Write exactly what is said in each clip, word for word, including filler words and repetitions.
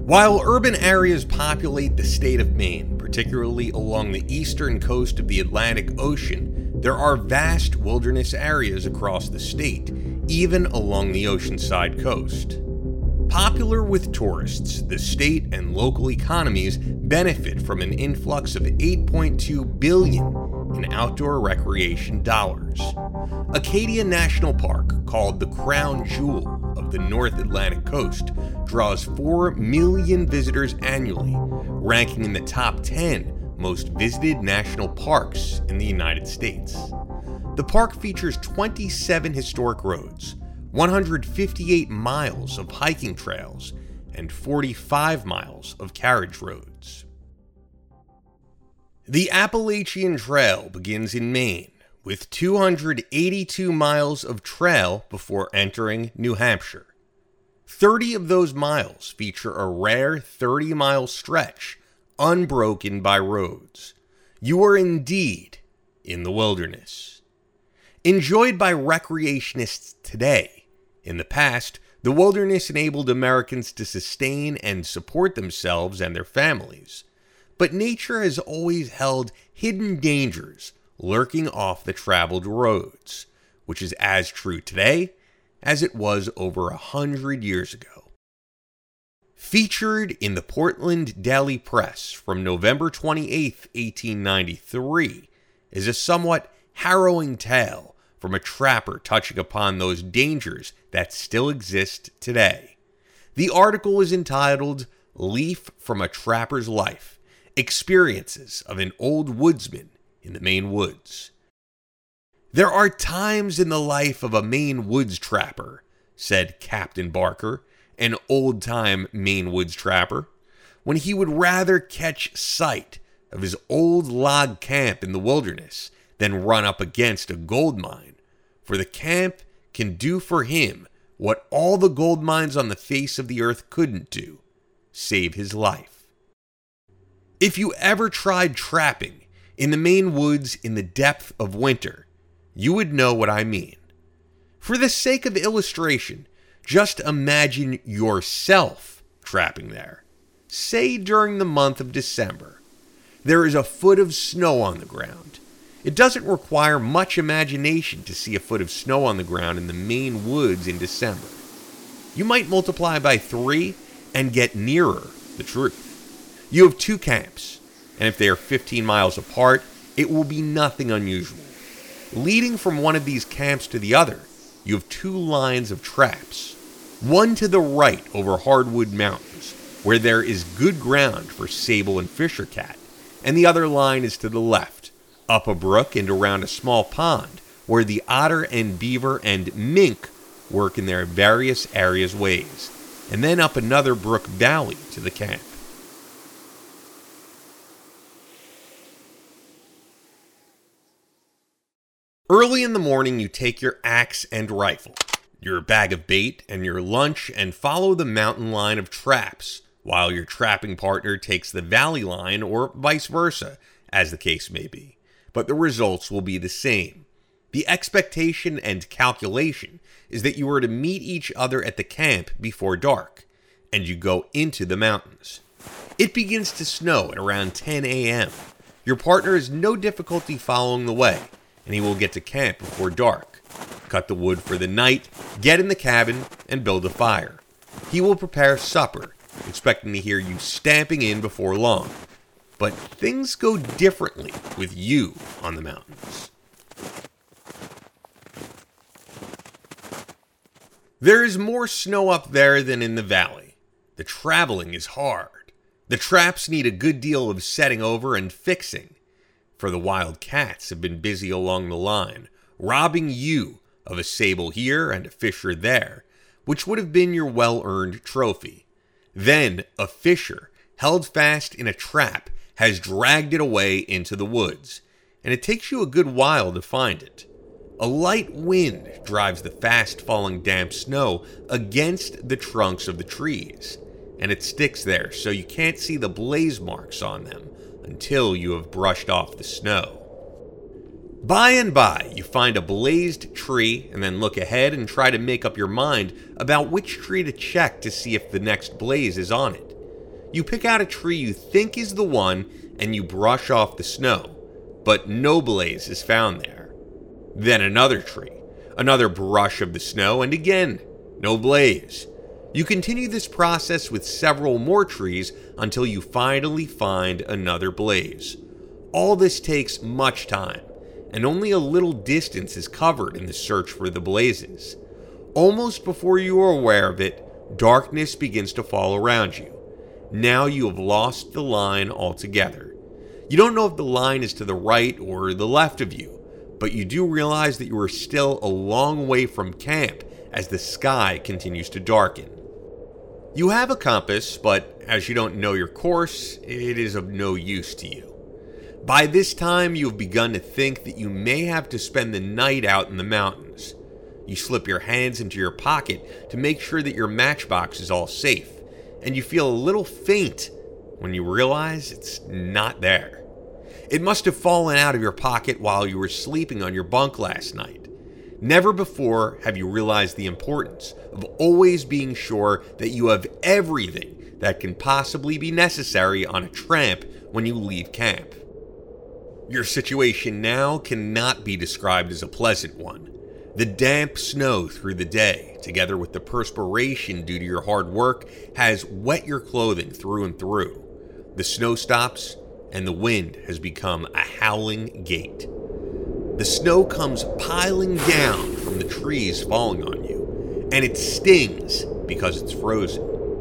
While urban areas populate the state of Maine, particularly along the eastern coast of the Atlantic Ocean, there are vast wilderness areas across the state, even along the oceanside coast. Popular with tourists, the state and local economies benefit from an influx of eight point two billion dollars in outdoor recreation dollars. Acadia National Park, called the crown jewel of the North Atlantic coast, draws four million visitors annually, ranking in the top ten most visited national parks in the United States. The park features twenty-seven historic roads, one hundred fifty-eight miles of hiking trails, and forty-five miles of carriage roads. The Appalachian Trail begins in Maine, with two hundred eighty-two miles of trail before entering New Hampshire. thirty of those miles feature a rare thirty-mile stretch, unbroken by roads. You are indeed in the wilderness. Enjoyed by recreationists today, in the past, the wilderness enabled Americans to sustain and support themselves and their families. But nature has always held hidden dangers lurking off the traveled roads, which is as true today as it was over a hundred years ago. Featured in the Portland Daily Press from November twenty-eighth, eighteen ninety-three, is a somewhat harrowing tale from a trapper touching upon those dangers that still exist today. The article is entitled "Leaf from a Trapper's Life: Experiences of an Old Woodsman in the Maine Woods." "There are times in the life of a Maine woods trapper," said Captain Barker, an old-time Maine woods trapper, "when he would rather catch sight of his old log camp in the wilderness than run up against a gold mine, for the camp can do for him what all the gold mines on the face of the earth couldn't do: save his life." If you ever tried trapping in the Maine woods in the depth of winter, you would know what I mean. For the sake of illustration, just imagine yourself trapping there. Say during the month of December. There is a foot of snow on the ground. It doesn't require much imagination to see a foot of snow on the ground in the Maine woods in December. You might multiply by three and get nearer the truth. You have two camps, and if they are fifteen miles apart, it will be nothing unusual. Leading from one of these camps to the other, you have two lines of traps. One to the right over Hardwood Mountains, where there is good ground for sable and fisher cat, and the other line is to the left, up a brook and around a small pond, where the otter and beaver and mink work in their various areas ways, and then up another brook valley to the camp. Early in the morning, you take your axe and rifle, your bag of bait, and your lunch and follow the mountain line of traps, while your trapping partner takes the valley line, or vice versa, as the case may be. But the results will be the same. The expectation and calculation is that you are to meet each other at the camp before dark, and you go into the mountains. It begins to snow at around ten a.m. Your partner has no difficulty following the way, and he will get to camp before dark, cut the wood for the night, get in the cabin, and build a fire. He will prepare supper, expecting to hear you stamping in before long. But things go differently with you on the mountains. There is more snow up there than in the valley. The traveling is hard. The traps need a good deal of setting over and fixing, for the wild cats have been busy along the line, robbing you of a sable here and a fisher there, which would have been your well-earned trophy. Then a fisher, held fast in a trap, has dragged it away into the woods, and it takes you a good while to find it. A light wind drives the fast-falling damp snow against the trunks of the trees, and it sticks there so you can't see the blaze marks on them until you have brushed off the snow. By and by, you find a blazed tree and then look ahead and try to make up your mind about which tree to check to see if the next blaze is on it. You pick out a tree you think is the one and you brush off the snow, but no blaze is found there. Then another tree, another brush of the snow, and again, no blaze. You continue this process with several more trees until you finally find another blaze. All this takes much time, and only a little distance is covered in the search for the blazes. Almost before you are aware of it, darkness begins to fall around you. Now you have lost the line altogether. You don't know if the line is to the right or the left of you, but you do realize that you are still a long way from camp as the sky continues to darken. You have a compass, but as you don't know your course, it is of no use to you. By this time, you have begun to think that you may have to spend the night out in the mountains. You slip your hands into your pocket to make sure that your matchbox is all safe, and you feel a little faint when you realize it's not there. It must have fallen out of your pocket while you were sleeping on your bunk last night. Never before have you realized the importance of always being sure that you have everything that can possibly be necessary on a tramp when you leave camp. Your situation now cannot be described as a pleasant one. The damp snow through the day, together with the perspiration due to your hard work, has wet your clothing through and through. The snow stops, and the wind has become a howling gate. The snow comes piling down from the trees falling on you, and it stings because it's frozen.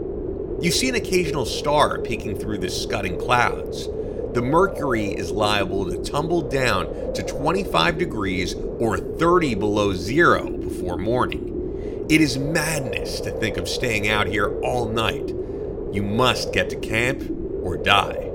You see an occasional star peeking through the scudding clouds. The mercury is liable to tumble down to twenty-five degrees or thirty below zero before morning. It is madness to think of staying out here all night. You must get to camp or die.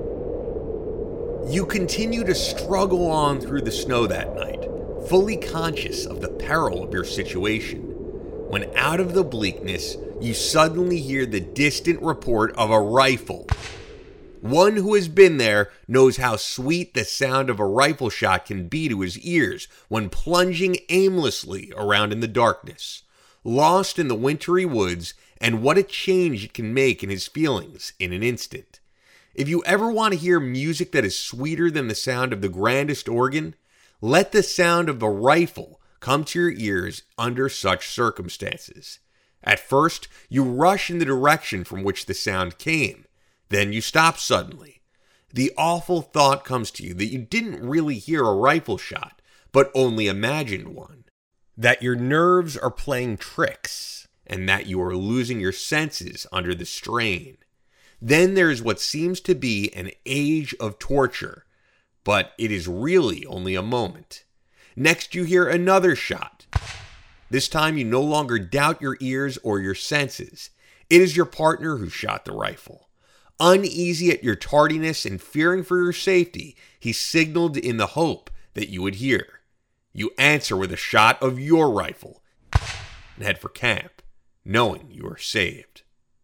You continue to struggle on through the snow that night, fully conscious of the peril of your situation, when out of the bleakness, you suddenly hear the distant report of a rifle. One who has been there knows how sweet the sound of a rifle shot can be to his ears when plunging aimlessly around in the darkness, lost in the wintry woods, and what a change it can make in his feelings in an instant. If you ever want to hear music that is sweeter than the sound of the grandest organ, let the sound of a rifle come to your ears under such circumstances. At first, you rush in the direction from which the sound came. Then you stop suddenly. The awful thought comes to you that you didn't really hear a rifle shot, but only imagined one. That your nerves are playing tricks, and that you are losing your senses under the strain. Then there is what seems to be an age of torture, but it is really only a moment. Next you hear another shot. This time you no longer doubt your ears or your senses. It is your partner who shot the rifle. Uneasy at your tardiness and fearing for your safety, he signaled in the hope that you would hear. You answer with a shot of your rifle and head for camp, knowing you are saved.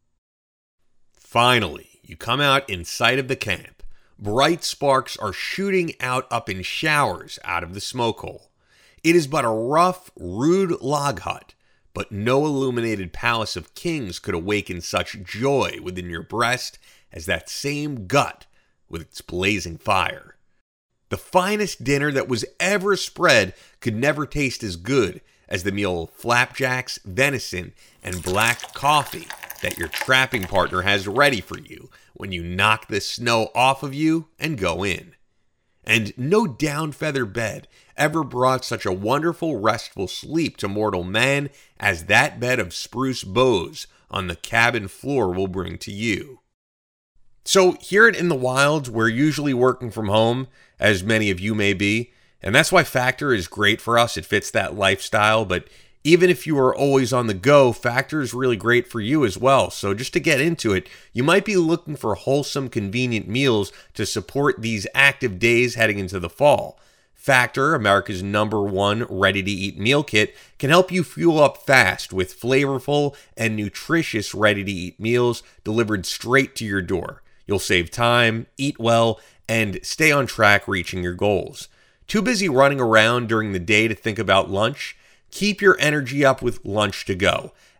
Finally, you come out in sight of the camp. Bright sparks are shooting out up in showers out of the smoke hole. It is but a rough, rude log hut, but no illuminated palace of kings could awaken such joy within your breast as that same gut with its blazing fire. The finest dinner that was ever spread could never taste as good as the meal of flapjacks, venison, and black coffee that your trapping partner has ready for you when you knock the snow off of you and go in. And no down feather bed ever brought such a wonderful restful sleep to mortal man as that bed of spruce boughs on the cabin floor will bring to you. So here at In the Wilds, we're usually working from home, as many of you may be, and that's why Factor is great for us. It fits that lifestyle, but even if you are always on the go, Factor is really great for you as well. So just to get into it, you might be looking for wholesome, convenient meals to support these active days heading into the fall. Factor, America's number one ready-to-eat meal kit, can help you fuel up fast with flavorful and nutritious ready-to-eat meals delivered straight to your door. You'll save time, eat well, and stay on track reaching your goals. Too busy running around during the day to think about lunch? Keep your energy up with Lunch to Go.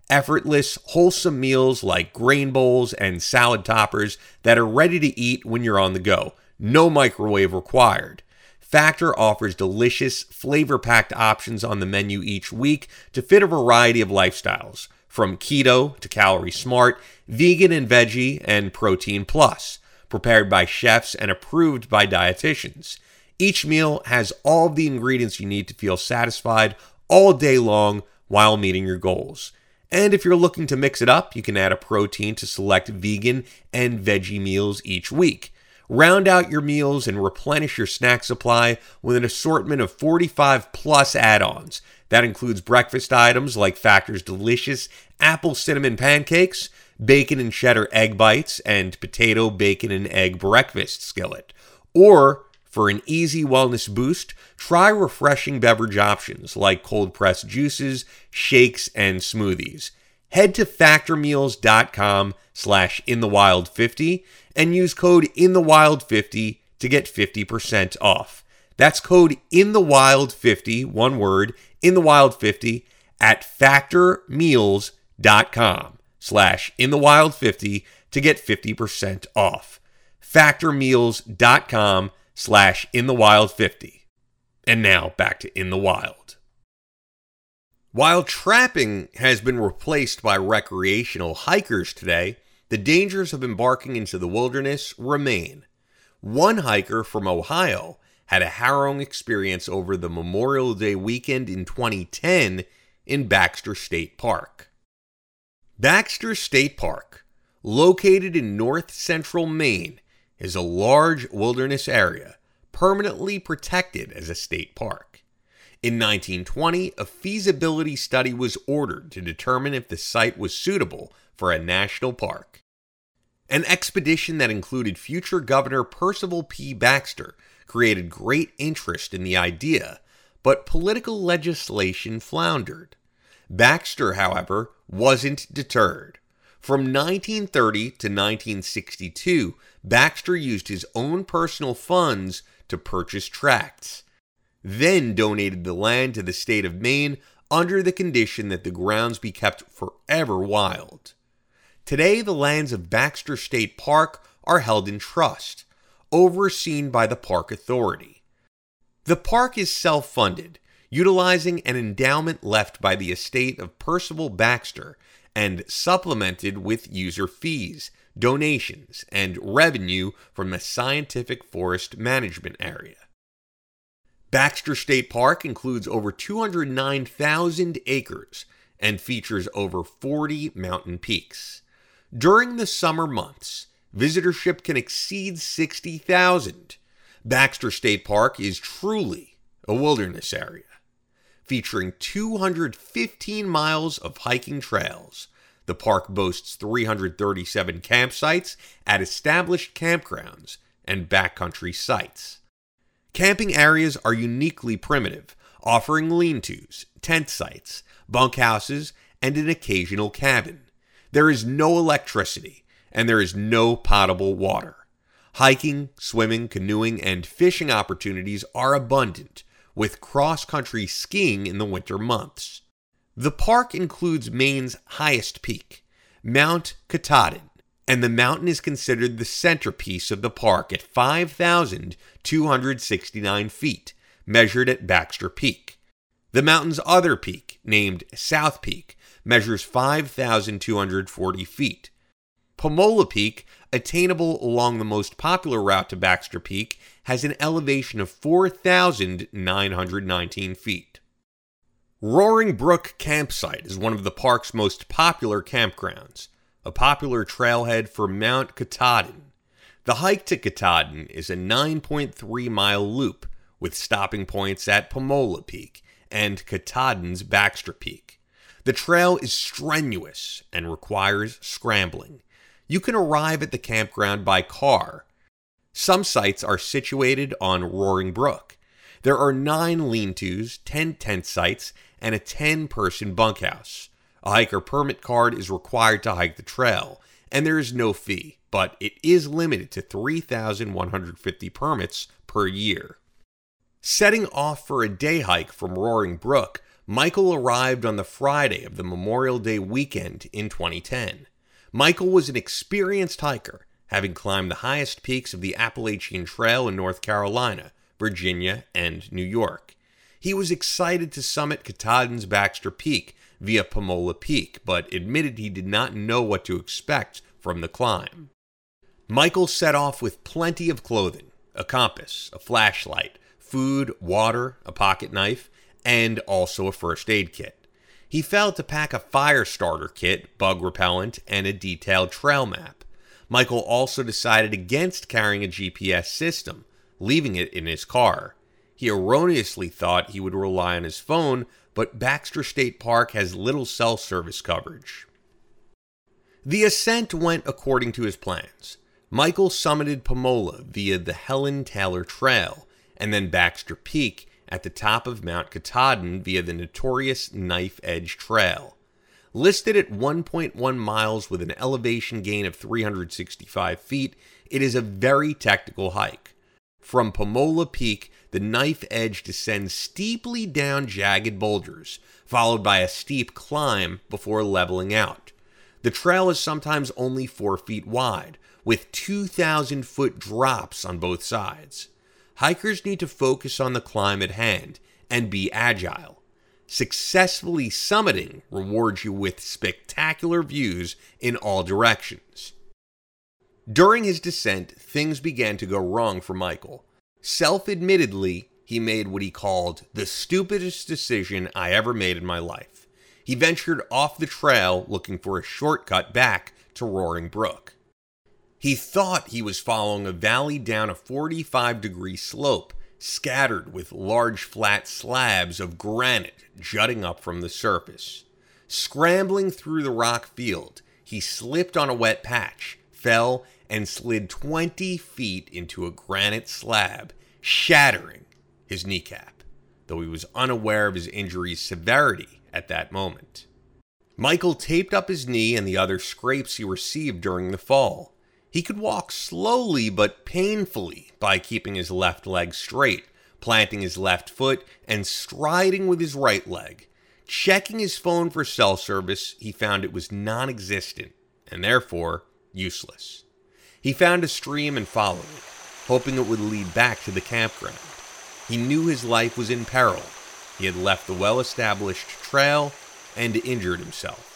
Effortless, wholesome meals like grain bowls and salad toppers that are ready to eat when you're on the go. No microwave required. Factor offers delicious, flavor-packed options on the menu each week to fit a variety of lifestyles, from keto to calorie smart, vegan and veggie, and protein plus, prepared by chefs and approved by dietitians. Each meal has all of the ingredients you need to feel satisfied all day long while meeting your goals. And if you're looking to mix it up, you can add a protein to select vegan and veggie meals each week. Round out your meals and replenish your snack supply with an assortment of forty-five plus add-ons. That includes breakfast items like Factor's delicious apple cinnamon pancakes, bacon and cheddar egg bites, and potato, bacon, and egg breakfast skillet. Or, for an easy wellness boost, try refreshing beverage options like cold-pressed juices, shakes, and smoothies. Head to factormeals.com slash inthewild50 and use code inthewild fifty to get fifty percent off. That's code inthewild fifty, one word, inthewild fifty at factormeals.com slash inthewild50 to get fifty percent off. factormeals.com slash inthewild50. And now back to In the Wild. While trapping has been replaced by recreational hikers today, the dangers of embarking into the wilderness remain. One hiker from Ohio had a harrowing experience over the Memorial Day weekend in twenty ten in Baxter State Park. Baxter State Park, located in north central Maine, is a large wilderness area permanently protected as a state park. In nineteen twenty, a feasibility study was ordered to determine if the site was suitable for a national park. An expedition that included future Governor Percival P. Baxter created great interest in the idea, but political legislation floundered. Baxter, however, wasn't deterred. From nineteen thirty to nineteen sixty-two, Baxter used his own personal funds to purchase tracts, then donated the land to the state of Maine under the condition that the grounds be kept forever wild. Today, the lands of Baxter State Park are held in trust, overseen by the Park Authority. The park is self-funded, utilizing an endowment left by the estate of Percival Baxter and supplemented with user fees, donations, and revenue from the Scientific Forest Management Area. Baxter State Park includes over two hundred nine thousand acres and features over forty mountain peaks. During the summer months, visitorship can exceed sixty thousand. Baxter State Park is truly a wilderness area, featuring two hundred fifteen miles of hiking trails. The park boasts three hundred thirty-seven campsites at established campgrounds and backcountry sites. Camping areas are uniquely primitive, offering lean-tos, tent sites, bunkhouses, and an occasional cabin. There is no electricity, and there is no potable water. Hiking, swimming, canoeing, and fishing opportunities are abundant, with cross-country skiing in the winter months. The park includes Maine's highest peak, Mount Katahdin, and the mountain is considered the centerpiece of the park at five thousand two hundred sixty-nine feet, measured at Baxter Peak. The mountain's other peak, named South Peak, measures five thousand two hundred forty feet. Pomola Peak, attainable along the most popular route to Baxter Peak, has an elevation of four thousand nine hundred nineteen feet. Roaring Brook Campsite is one of the park's most popular campgrounds, a popular trailhead for Mount Katahdin. The hike to Katahdin is a nine point three mile loop with stopping points at Pomola Peak and Katahdin's Baxter Peak. The trail is strenuous and requires scrambling. You can arrive at the campground by car. Some sites are situated on Roaring Brook. There are nine lean-tos, ten tent sites, and a ten-person bunkhouse. A hiker permit card is required to hike the trail, and there is no fee, but it is limited to three thousand one hundred fifty permits per year. Setting off for a day hike from Roaring Brook, Michael arrived on the Friday of the Memorial Day weekend in twenty ten. Michael was an experienced hiker, having climbed the highest peaks of the Appalachian Trail in North Carolina, Virginia, and New York. He was excited to summit Katahdin's Baxter Peak via Pomola Peak, but admitted he did not know what to expect from the climb. Michael set off with plenty of clothing, a compass, a flashlight, food, water, a pocket knife, and also a first aid kit. He failed to pack a fire starter kit, bug repellent, and a detailed trail map. Michael also decided against carrying a G P S system, leaving it in his car. He erroneously thought he would rely on his phone, but Baxter State Park has little cell service coverage. The ascent went according to his plans. Michael summited Pomola via the Helen Taylor Trail, and then Baxter Peak at the top of Mount Katahdin via the notorious Knife Edge Trail. Listed at one point one miles with an elevation gain of three hundred sixty-five feet, it is a very technical hike. From Pomola Peak, the Knife Edge descends steeply down jagged boulders, followed by a steep climb before leveling out. The trail is sometimes only four feet wide, with two thousand foot drops on both sides. Hikers need to focus on the climb at hand and be agile. Successfully summiting rewards you with spectacular views in all directions. During his descent, things began to go wrong for Michael. Self-admittedly, he made what he called the stupidest decision I ever made in my life. He ventured off the trail looking for a shortcut back to Roaring Brook. He thought he was following a valley down a forty-five degree slope, scattered with large flat slabs of granite jutting up from the surface. Scrambling through the rock field, he slipped on a wet patch, fell, and slid twenty feet into a granite slab, shattering his kneecap, though he was unaware of his injury's severity at that moment. Michael taped up his knee and the other scrapes he received during the fall. He could walk slowly but painfully by keeping his left leg straight, planting his left foot, and striding with his right leg. Checking his phone for cell service, he found it was non-existent, and therefore useless. He found a stream and followed it, hoping it would lead back to the campground. He knew his life was in peril. He had left the well-established trail and injured himself.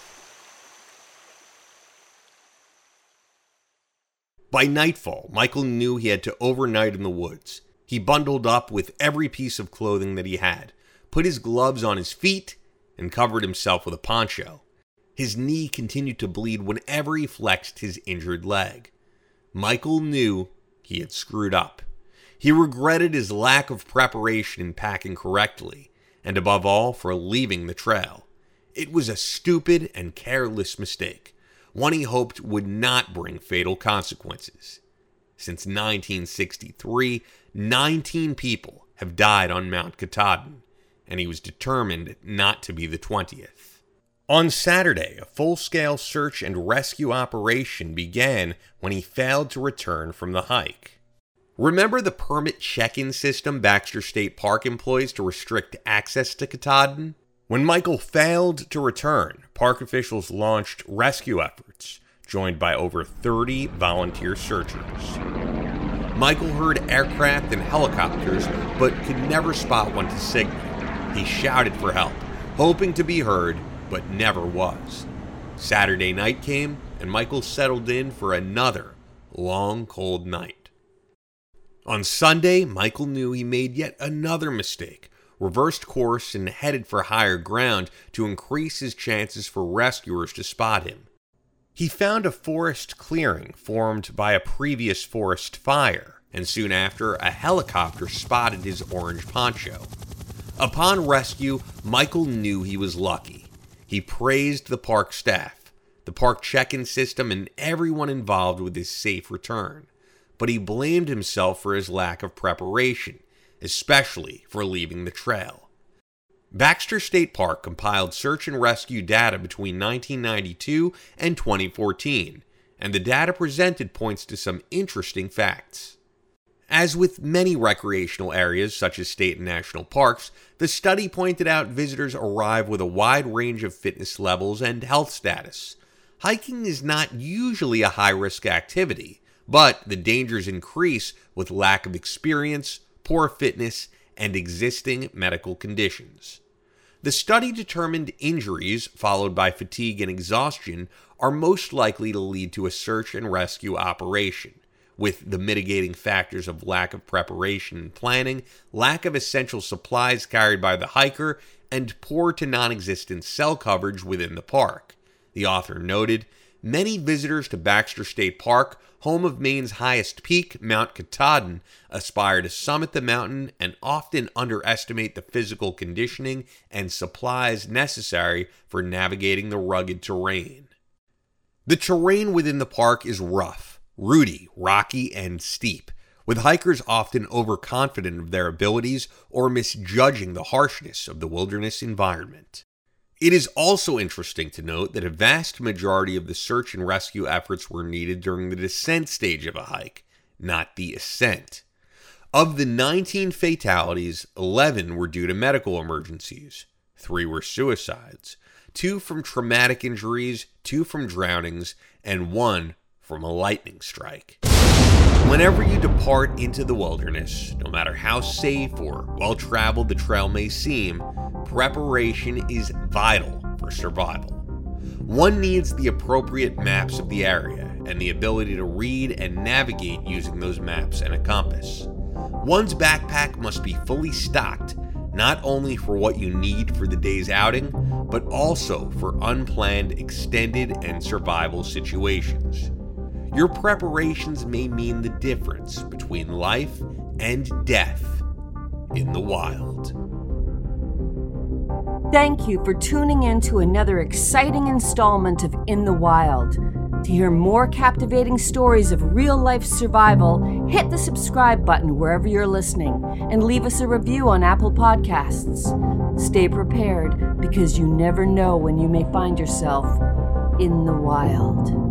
By nightfall, Michael knew he had to overnight in the woods. He bundled up with every piece of clothing that he had, put his gloves on his feet, and covered himself with a poncho. His knee continued to bleed whenever he flexed his injured leg. Michael knew he had screwed up. He regretted his lack of preparation in packing correctly, and above all, for leaving the trail. It was a stupid and careless mistake, one he hoped would not bring fatal consequences. Since nineteen sixty-three, nineteen people have died on Mount Katahdin, and he was determined not to be the twentieth. On Saturday, a full-scale search and rescue operation began when he failed to return from the hike. Remember the permit check-in system Baxter State Park employs to restrict access to Katahdin? When Michael failed to return, park officials launched rescue efforts, joined by over thirty volunteer searchers. Michael heard aircraft and helicopters, but could never spot one to signal. He shouted for help, hoping to be heard, but never was. Saturday night came, and Michael settled in for another long, cold night. On Sunday, Michael knew he made yet another mistake, reversed course and headed for higher ground to increase his chances for rescuers to spot him. He found a forest clearing formed by a previous forest fire, and soon after, a helicopter spotted his orange poncho. Upon rescue, Michael knew he was lucky. He praised the park staff, the park check-in system, and everyone involved with his safe return. But he blamed himself for his lack of preparation, especially for leaving the trail. Baxter State Park compiled search and rescue data between nineteen ninety-two and twenty fourteen, and the data presented points to some interesting facts. As with many recreational areas, such as state and national parks, the study pointed out visitors arrive with a wide range of fitness levels and health status. Hiking is not usually a high-risk activity, but the dangers increase with lack of experience, poor fitness, and existing medical conditions. The study determined injuries, followed by fatigue and exhaustion, are most likely to lead to a search and rescue operation, with the mitigating factors of lack of preparation and planning, lack of essential supplies carried by the hiker, and poor to non-existent cell coverage within the park. The author noted, many visitors to Baxter State Park, home of Maine's highest peak, Mount Katahdin, aspire to summit the mountain and often underestimate the physical conditioning and supplies necessary for navigating the rugged terrain. The terrain within the park is rough, rooty, rocky, and steep, with hikers often overconfident of their abilities or misjudging the harshness of the wilderness environment. It is also interesting to note that a vast majority of the search and rescue efforts were needed during the descent stage of a hike, not the ascent. Of the nineteen fatalities, eleven were due to medical emergencies, three were suicides, two from traumatic injuries, two from drownings, and one from a lightning strike. Whenever you depart into the wilderness, no matter how safe or well-traveled the trail may seem, preparation is vital for survival. One needs the appropriate maps of the area and the ability to read and navigate using those maps and a compass. One's backpack must be fully stocked, not only for what you need for the day's outing, but also for unplanned, extended, and survival situations. Your preparations may mean the difference between life and death in the wild. Thank you for tuning in to another exciting installment of In the Wild. To hear more captivating stories of real-life survival, hit the subscribe button wherever you're listening and leave us a review on Apple Podcasts. Stay prepared because you never know when you may find yourself in the wild.